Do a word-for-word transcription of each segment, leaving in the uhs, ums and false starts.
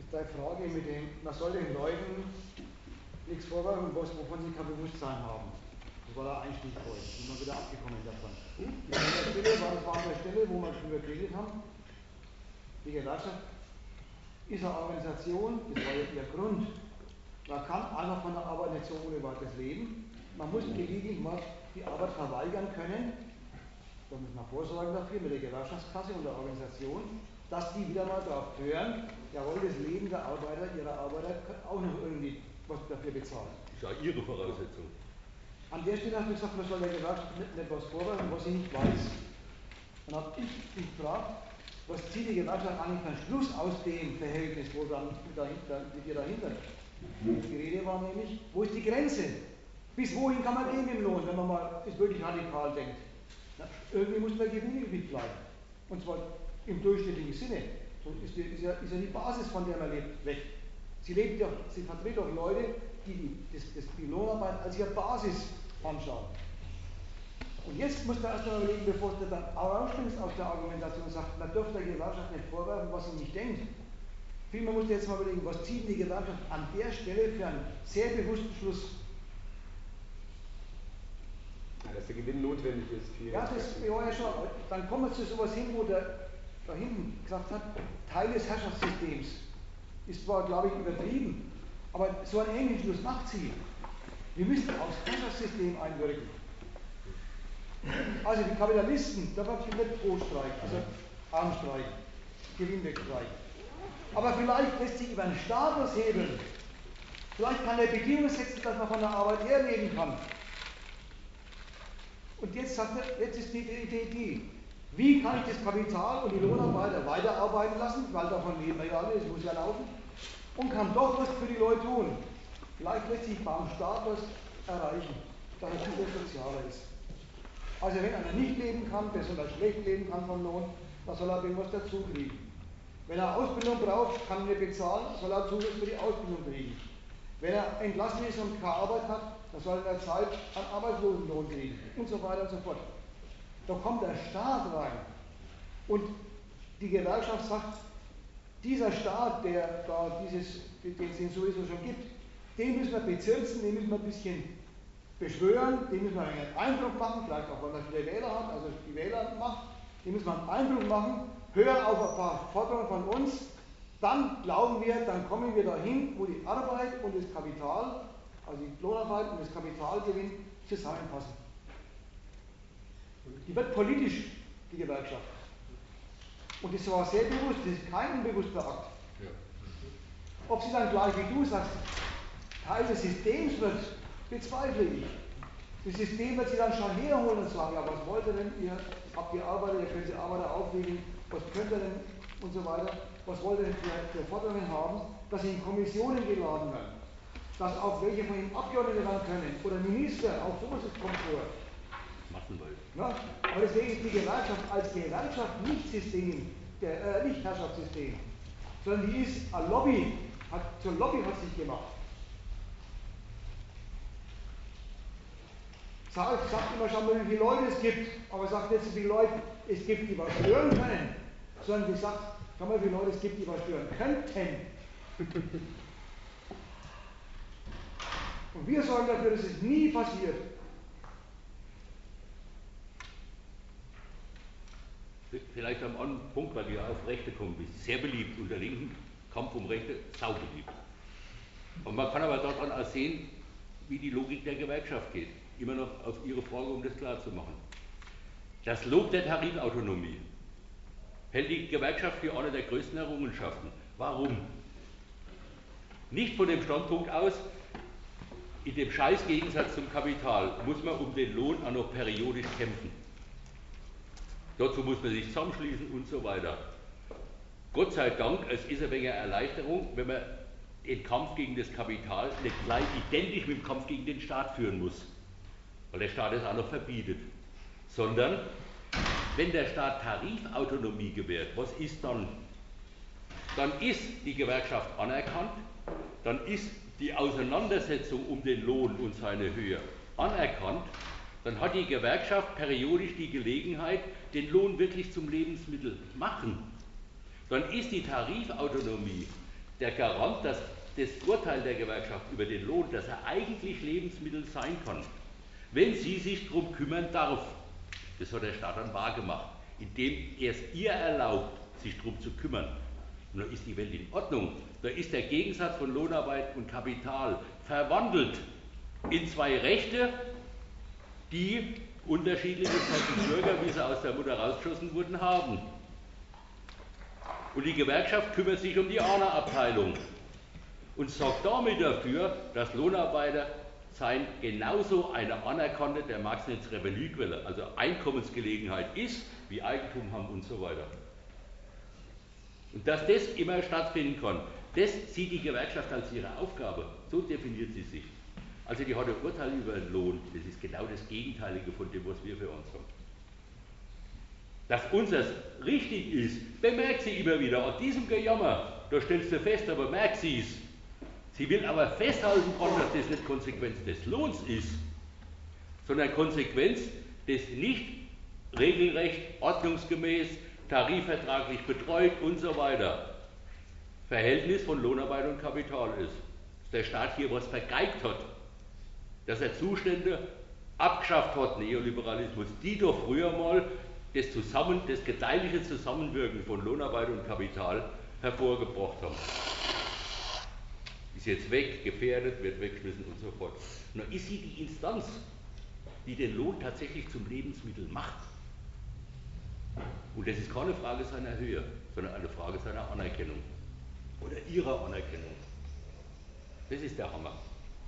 der Frage mit dem, man soll den Leuten nichts vorwerfen, wovon sie kein Bewusstsein haben. Das war der Einstieg vorhin, sind wir wieder abgekommen davon. Die andere Stelle war, das war an der Stelle, wo wir drüber geredet haben, die Gewerkschaft ist eine Organisation, das war jetzt ihr Grund. Man kann einfach von der Arbeit nicht so ohne weiteres leben. Man muss gelegentlich mal die Arbeit verweigern können. Da muss man vorsorgen dafür mit der Gewerkschaftskasse und der Organisation, dass die wieder mal darauf hören, jawohl, das Leben der Arbeiter, ihrer Arbeiter auch noch irgendwie was dafür bezahlen. Das ist ja Ihre Voraussetzung. An der Stelle habe ich gesagt, man soll der Gewerkschaft nicht, nicht was vorwerfen, was sie nicht weiß. Dann habe ich mich gefragt, was zieht die Gewerkschaft eigentlich einen Schluss aus dem Verhältnis, wo dann dahinter, mit ihr dahinter? Die Rede war nämlich, wo ist die Grenze? Bis wohin kann man gehen im Lohn, wenn man mal es wirklich radikal denkt? Na, irgendwie muss der Gewinn übrig bleiben. Und zwar im durchschnittlichen Sinne. So ist, die, ist, ja, ist ja die Basis, von der man lebt, weg. Sie, lebt ja, sie vertritt auch Leute, die die, das, das, die Lohnarbeit als ihre Basis anschauen. Und jetzt muss man erst mal überlegen, bevor du dann rausspringst aus der Argumentation und sagt, man dürfte der Gewerkschaft nicht vorwerfen, was sie nicht denkt. Vielmehr muss man jetzt mal überlegen, was zieht die Gewerkschaft an der Stelle für einen sehr bewussten Schluss. Ja, dass der Gewinn notwendig ist. Für ja, das ja, ja schon. Dann kommen wir zu sowas hin, wo der da hinten gesagt hat, Teil des Herrschaftssystems. Ist zwar, glaube ich, übertrieben, aber so einen ähnlichen Schluss macht sie. Wir müssen aufs Herrschaftssystem einwirken. Also die Kapitalisten, da wird nicht Brotstreik, also Armstreik, Gewinnwegstreik. Aber vielleicht lässt sich über einen Status hebeln. Vielleicht kann er Bedingungen setzen, dass man von der Arbeit her leben kann. Und jetzt, sagt er, jetzt ist die Idee die, wie kann ich das Kapital und die Lohnarbeiter weiterarbeiten lassen, weil davon leben wir ja alle, es muss ja laufen, und kann doch was für die Leute tun. Vielleicht lässt sich beim Staat was erreichen, dass er viel sozialer ist. Also wenn einer nicht leben kann, besonders schlecht leben kann vom Lohn, dann soll er irgendwas dazu kriegen. Wenn er Ausbildung braucht, kann er nicht bezahlen, soll er Zuschuss für die Ausbildung kriegen. Wenn er entlassen ist und keine Arbeit hat, dann soll er in der Zeit einen Arbeitslosenlohn kriegen und so weiter und so fort. Da kommt der Staat rein und die Gewerkschaft sagt, dieser Staat, der da dieses, den es sowieso schon gibt, den müssen wir bezirzen, den müssen wir ein bisschen beschwören, den müssen wir einen Eindruck machen, vielleicht auch, weil er viele Wähler hat, also die Wähler macht, den müssen wir einen Eindruck machen, hören auf ein paar Forderungen von uns, dann glauben wir, dann kommen wir dahin, wo die Arbeit und das Kapital, also die Lohnarbeit und das Kapitalgewinn zusammenpassen. Die wird politisch, die Gewerkschaft. Und das war sehr bewusst, das ist kein unbewusster Akt. Ja. Ob sie dann gleich wie du sagst, Teil des Systems wird, bezweifle ich. Das System wird sie dann schon herholen und sagen, ja, was wollt ihr denn, ihr habt die Arbeiter, ihr könnt die Arbeiter auflegen, was könnt ihr denn und so weiter, was wollt ihr denn für, für Forderungen haben, dass sie in Kommissionen geladen werden, dass auch welche von ihnen Abgeordnete werden können oder Minister, auch sowas kommt vor. Ja, aber deswegen ist die Gewerkschaft als Gewerkschaft nicht System, der, äh, nicht Herrschaftssystem, sondern die ist eine Lobby, hat, zur Lobby hat sich gemacht. Sagt, sagt immer schon mal, wie viele Leute es gibt, aber sagt nicht so viele Leute, es gibt, die was stören können, sondern die sagt, schau mal, wie viele Leute es gibt, die was stören könnten. Und wir sorgen dafür, dass es nie passiert. Vielleicht am anderen Punkt, weil du ja auf Rechte kommen bist. Sehr beliebt unter Linken, Kampf um Rechte, saubeliebt. Und man kann aber daran auch sehen, wie die Logik der Gewerkschaft geht. Immer noch auf Ihre Frage, um das klar zu machen. Das Lob der Tarifautonomie hält die Gewerkschaft für eine der größten Errungenschaften. Warum? Nicht von dem Standpunkt aus, in dem Scheißgegensatz zum Kapital muss man um den Lohn auch noch periodisch kämpfen. Dazu muss man sich zusammenschließen und so weiter. Gott sei Dank, es ist ein wenig Erleichterung, wenn man den Kampf gegen das Kapital nicht gleich identisch mit dem Kampf gegen den Staat führen muss, weil der Staat es auch noch verbietet. Sondern, wenn der Staat Tarifautonomie gewährt, was ist dann? Dann ist die Gewerkschaft anerkannt, dann ist die Auseinandersetzung um den Lohn und seine Höhe anerkannt, dann hat die Gewerkschaft periodisch die Gelegenheit, den Lohn wirklich zum Lebensmittel machen. Dann ist die Tarifautonomie der Garant, dass das Urteil der Gewerkschaft über den Lohn, dass er eigentlich Lebensmittel sein kann, wenn sie sich darum kümmern darf. Das hat der Staat dann wahrgemacht, indem er es ihr erlaubt, sich darum zu kümmern. Und dann ist die Welt in Ordnung. Da ist der Gegensatz von Lohnarbeit und Kapital verwandelt in zwei Rechte, die unterschiedliche Bürger, wie sie aus der Mutter rausgeschossen wurden, haben. Und die Gewerkschaft kümmert sich um die A N A-Abteilung und sorgt damit dafür, dass Lohnarbeiter sein genauso eine anerkannte, der mag es nicht Revenuequelle, also Einkommensgelegenheit ist, wie Eigentum haben und so weiter. Und dass das immer stattfinden kann, das sieht die Gewerkschaft als ihre Aufgabe. So definiert sie sich. Also die hat ein Urteil über den Lohn, das ist genau das Gegenteilige von dem, was wir für uns haben. Dass unseres richtig ist, bemerkt sie immer wieder. An diesem Gejammer, da stellst du fest, aber merkt sie es. Sie will aber festhalten können, dass das nicht Konsequenz des Lohns ist, sondern Konsequenz des nicht regelrecht, ordnungsgemäß, tarifvertraglich betreut und so weiter Verhältnis von Lohnarbeit und Kapital ist. Dass der Staat hier was vergeigt hat, dass er Zustände abgeschafft hat, Neoliberalismus, die doch früher mal das, zusammen, das gedeihliche Zusammenwirken von Lohnarbeit und Kapital hervorgebracht haben. Ist jetzt weg, gefährdet, wird weggeschmissen und so fort. Nur ist sie die Instanz, die den Lohn tatsächlich zum Lebensmittel macht. Und das ist keine Frage seiner Höhe, sondern eine Frage seiner Anerkennung oder ihrer Anerkennung. Das ist der Hammer.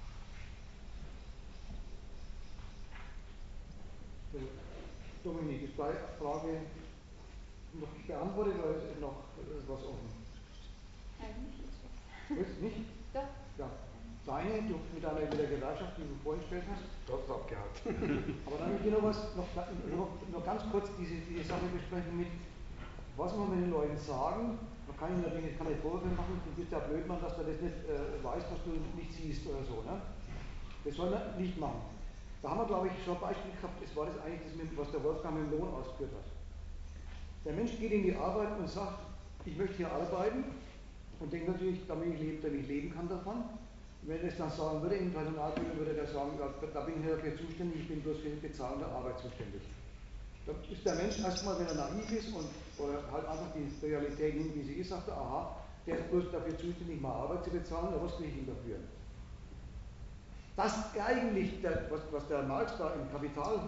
Dominik, ist deine Frage noch nicht beantwortet oder ist noch was offen? Eigentlich ist was. Willst du nicht? Doch. Ja. Deine, du mit deiner mit der Gewerkschaft, die du vorhin gestellt hast? Trotz abgehakt. Aber dann möchte ich noch was, noch, noch, noch ganz kurz diese, diese Sache besprechen mit, was man mit den Leuten sagen. Man kann ihnen natürlich keine Vorwürfe machen, du bist ja Blödmann, dass du das nicht äh, weißt, was du nicht siehst oder so. Ne? Das soll man nicht machen. Da haben wir, glaube ich, schon ein Beispiel gehabt, das war das eigentlich, das, was der Wolfgang mit dem Lohn ausgeführt hat. Der Mensch geht in die Arbeit und sagt, ich möchte hier arbeiten und denkt natürlich, damit ich, lebe, damit ich leben kann davon. Wenn er es dann sagen würde, im Personalbüro würde er sagen, ja, da bin ich dafür zuständig, ich bin bloß für die Bezahlung der Arbeit zuständig. Da ist der Mensch erstmal, wenn er naiv ist und oder halt einfach die Realität nimmt, wie sie ist, sagt er, aha, der ist bloß dafür zuständig, mal Arbeit zu bezahlen, da was kriege ich ihm dafür? Das eigentlich, der, was, was der Marx da im Kapital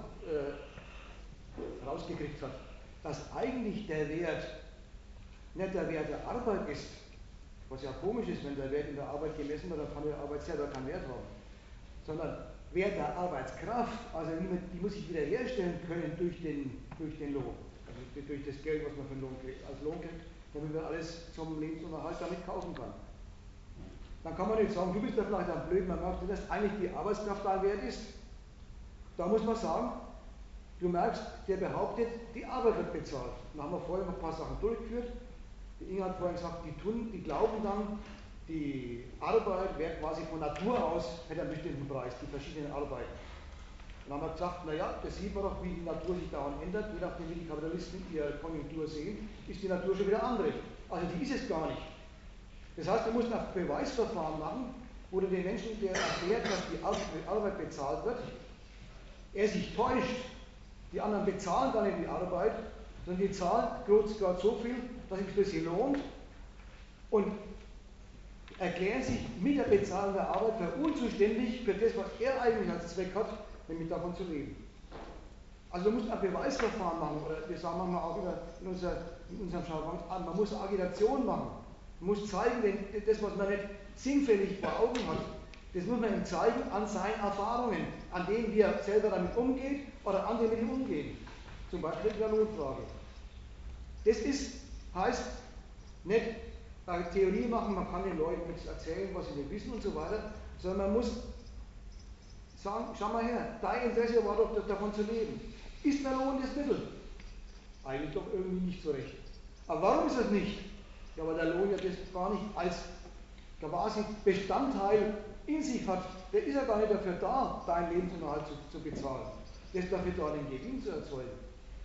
äh, rausgekriegt hat, dass eigentlich der Wert nicht der Wert der Arbeit ist, was ja komisch ist, wenn der Wert in der Arbeit gemessen wird, dann kann die Arbeit selber keinen Wert haben, sondern Wert der Arbeitskraft, also die muss ich wieder herstellen können durch den, durch den Lohn, also durch das Geld, was man für Lohn kriegt, als Lohn kriegt, damit man alles zum Lebensunterhalt damit kaufen kann. Dann kann man nicht sagen, du bist ja vielleicht ein Blöd, man merkt, dass eigentlich die Arbeitskraft dein Wert ist. Da muss man sagen, du merkst, der behauptet, die Arbeit wird bezahlt. Dann haben wir vorhin noch ein paar Sachen durchgeführt. Die Inge hat vorhin gesagt, die tun, die glauben dann, die Arbeit wäre quasi von Natur aus, hätte einen bestimmten Preis, die verschiedenen Arbeiten. Dann haben wir gesagt, naja, das sieht man doch, wie die Natur sich dauernd ändert, je nachdem wie die Kapitalisten ihre Konjunktur sehen, ist die Natur schon wieder andere. Also die ist es gar nicht. Das heißt, du musst ein Beweisverfahren machen, wo du den Menschen, der erklärt, dass die Arbeit bezahlt wird, er sich täuscht, die anderen bezahlen gar nicht die Arbeit, sondern die zahlen gerade so viel, dass es für sie lohnt und erklären sich mit der Bezahlung der Arbeit für unzuständig für das, was er eigentlich als Zweck hat, nämlich davon zu leben. Also du musst ein Beweisverfahren machen, oder wir sagen manchmal auch wieder in, unser, in unserem Jargon, man muss Agitation machen. Man muss zeigen, wenn das, was man nicht sinnfällig vor Augen hat, das muss man ihm zeigen an seinen Erfahrungen, an denen wie er selber damit umgeht oder andere mit ihm umgehen. Zum Beispiel in der Lohnfrage. Das ist, heißt nicht eine Theorie machen, man kann den Leuten nichts erzählen, was sie nicht wissen und so weiter, sondern man muss sagen, schau mal her, dein Interesse war doch davon zu leben. Ist der Lohn das Mittel? Eigentlich doch irgendwie nicht so recht. Aber warum ist das nicht? Ja, weil der Lohn ja das gar nicht als quasi Bestandteil in sich hat. Der ist ja gar nicht dafür da, deinen Lebensunterhalt zu, zu bezahlen. Der ist dafür da, den Gewinn zu erzeugen.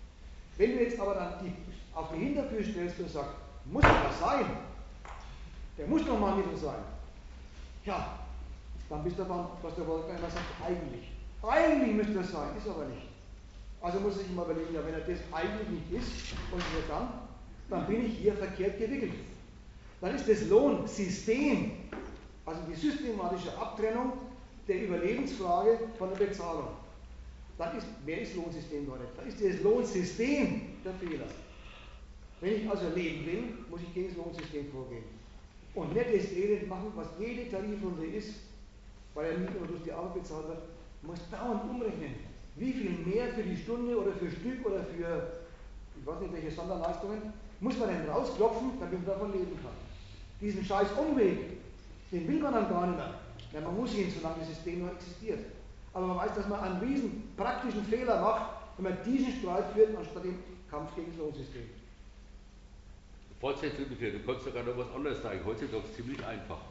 Wenn du jetzt aber dann die, auf die Hintertür stellst und sagst, muss das sein, Der muss doch mal Mittel sein. Ja, dann bist du aber, was der Wolfgang immer sagt, eigentlich. Eigentlich müsste das sein, ist aber nicht. Also muss ich immer überlegen, ja, wenn er das eigentlich nicht ist, und wir dann, dann bin ich hier verkehrt gewickelt. Dann ist das Lohnsystem, also die systematische Abtrennung der Überlebensfrage von der Bezahlung. Dann ist, wer ist Lohnsystem, Leute? Dann ist das Lohnsystem der Fehler. Wenn ich also leben will, muss ich gegen das Lohnsystem vorgehen. Und nicht das Elend machen, was jede Tarifrunde ist, weil er nicht nur durch die Arbeit bezahlt wird, muss dauernd umrechnen. Wie viel mehr für die Stunde oder für Stück oder für, ich weiß nicht, welche Sonderleistungen, muss man denn rausklopfen, damit man davon leben kann. Diesen scheiß Umweg, den will man dann gar nicht mehr. Denn man muss ihn, solange das System noch existiert. Aber man weiß, dass man einen riesen praktischen Fehler macht, wenn man diesen Streit führt, anstatt den Kampf gegen das Lohnsystem. Fortsetzung dafür, du kannst sogar noch was anderes sagen. Heutzutage ist es ziemlich einfach.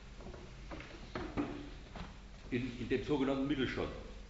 In, in dem sogenannten Mittelstand,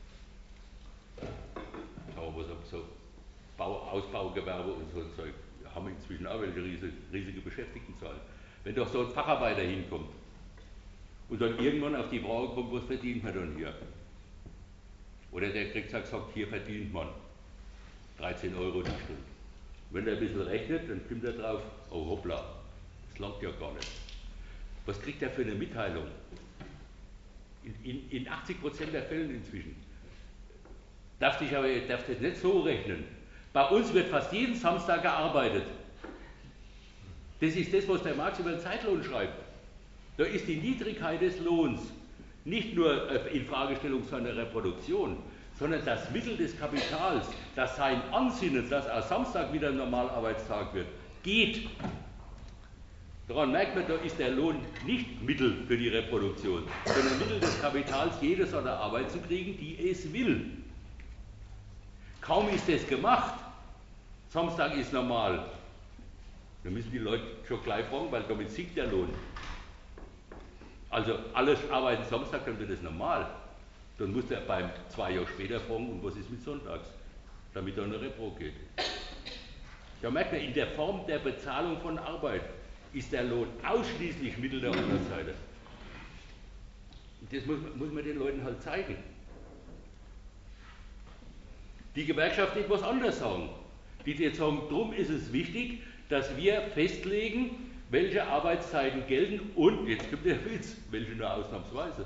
sagen wir so, so Bau, Ausbaugewerbe und so ein Zeug, wir haben inzwischen auch welche riesige, riesige Beschäftigtenzahl. Wenn doch so ein Facharbeiter hinkommt und dann irgendwann auf die Frage kommt, was verdient man dann hier? Oder der kriegt gesagt, hier verdient man dreizehn Euro die Stunde. Wenn er ein bisschen rechnet, dann kommt er drauf, oh hoppla, das langt ja gar nicht. Was kriegt er für eine Mitteilung? In, in, in achtzig Prozent der Fälle inzwischen. Darf ich aber darf das nicht so rechnen. Bei uns wird fast jeden Samstag gearbeitet. Das ist das, was der Marx über den Zeitlohn schreibt. Da ist die Niedrigkeit des Lohns nicht nur in Fragestellung seiner Reproduktion, sondern das Mittel des Kapitals, das sein Ansinnen, dass auch Samstag wieder ein Normalarbeitstag wird, geht. Daran merkt man, da ist der Lohn nicht Mittel für die Reproduktion, sondern Mittel des Kapitals, jede seine Arbeit zu kriegen, die es will. Kaum ist das gemacht, Samstag ist normal, dann müssen die Leute schon gleich fragen, weil damit sinkt der Lohn. Also alle arbeiten Samstag, dann wird das normal. Dann muss er beim zwei Jahre später fragen, und was ist mit Sonntags, damit da eine Repro geht. Da merkt man, in der Form der Bezahlung von Arbeit ist der Lohn ausschließlich Mittel der anderen Seite. Das muss, muss man den Leuten halt zeigen. Die Gewerkschaft wird was anderes sagen. Die jetzt sagen, darum ist es wichtig, dass wir festlegen, welche Arbeitszeiten gelten und, jetzt kommt der Witz, welche nur ausnahmsweise.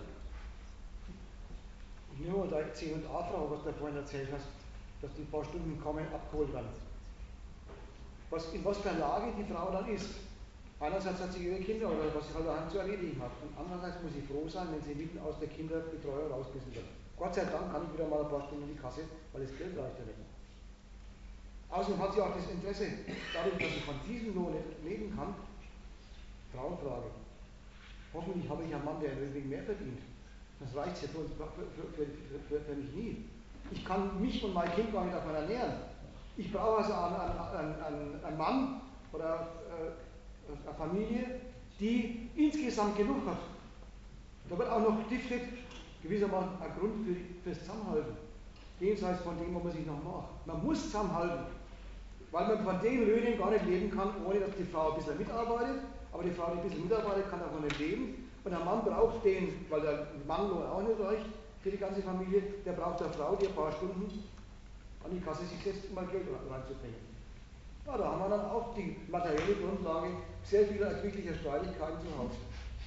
Ich nehme mal deine C und A-Frage, was du vorhin erzählt hast, dass die paar Stunden kommen, abgeholt werden. Was, in was für einer Lage die Frau dann ist. Einerseits hat sie ihre Kinder oder was sie halt daheim zu erledigen hat. Und andererseits muss sie froh sein, wenn sie mitten aus der Kinderbetreuung rausgeschmissen wird. Gott sei Dank kann ich wieder mal ein paar Stunden in die Kasse, weil das Geld reicht ja nicht. Außerdem hat sie auch das Interesse, dadurch, dass sie von diesem Lohn nicht leben kann, Frauenfrage. Hoffentlich habe ich einen Mann, der ein mehr verdient. Das reicht ja für, uns, für, für, für, für mich nie. Ich kann mich und mein Kind gar nicht davon ernähren. Ich brauche also einen, einen, einen, einen Mann oder äh, eine Familie, die insgesamt genug hat. Da wird auch noch stiftet gewissermaßen ein Grund für, fürs Zusammenhalten. Jenseits von dem, was man sich noch macht. Man muss zusammenhalten, weil man von den Löhnen gar nicht leben kann, ohne dass die Frau ein bisschen mitarbeitet. Aber die Frau, die ein bisschen mitarbeitet, kann davon nicht leben. Und der Mann braucht den, weil der Mannlohn auch nicht reicht für die ganze Familie, der braucht eine Frau, die ein paar Stunden an die Kasse sich setzt, um mal Geld reinzubringen. Ja, da haben wir dann auch die materielle Grundlage sehr vieler erquicklicher Streitigkeiten zu Hause.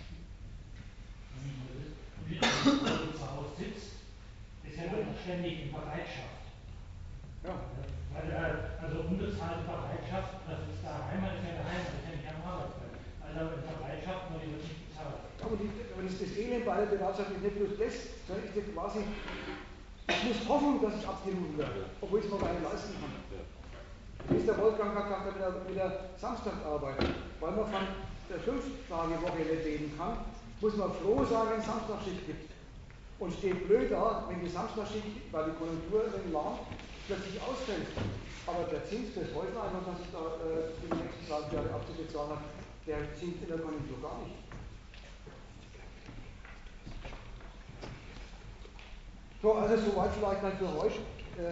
Wie du zu Hause sitzt, ist ja dann ständig in Bereitschaft. Ja. Weil, also unbezahlte Bereitschaft, das ist daheim, das ist ja daheim, das ist ja nicht am Arbeitsplatz. Also in Bereitschaft, nur die wird nicht bezahlt. Aber, die, aber das, das Elend bei der Bereitschaft ist nicht bloß das, sondern ist das quasi, ich muss hoffen, dass ich abgerufen werde, obwohl ich es mir gar nicht leisten kann. Wie ist der Wolfgang gesagt hat, wieder, wieder Samstag arbeiten, weil man von der Fünf-Tage-Woche nicht leben kann, muss man froh sein, wenn es Samstagschicht gibt. Und steht blöd da, wenn die Samstagschicht, weil die Konjunktur in Land plötzlich ausfällt. Aber der Zins fürs Häuslein, was ich da äh, die nächsten zwanzig Jahre abzubezahlen habe, der sinkt in der Konjunktur gar nicht. So, also soweit vielleicht mal für heute.